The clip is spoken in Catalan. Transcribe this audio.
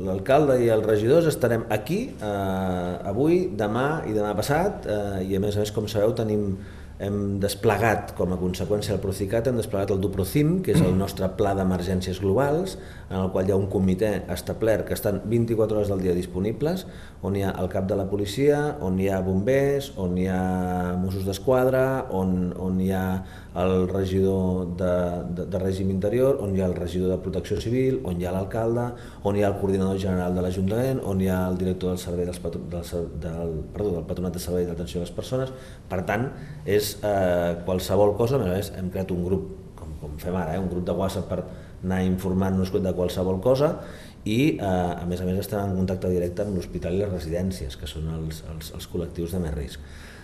l'alcalde i els regidors estarem aquí avui, demà i demà passat, i a més, com sabeu, hem desplegat com a conseqüència del Procicat, hem desplegat el Duprocim, que és el nostre pla d'emergències globals, en el qual hi ha un comitè establert que estan 24 hores del dia disponibles, on hi ha el cap de la policia, on hi ha bombers, on hi ha Mossos d'Esquadra, on hi ha el regidor de règim interior, on hi ha el regidor de protecció civil, on hi ha l'alcalde, on hi ha el coordinador general de l'Ajuntament, on hi ha el director del servei del Patronat de Servei d'Atenció a les Persones. Per tant, és qualsevol cosa. A més, hem creat un grup, com fem ara, un grup de WhatsApp per anar informant-nos de qualsevol cosa, i a més estem en contacte directe amb l'hospital i les residències, que són els col·lectius de més risc.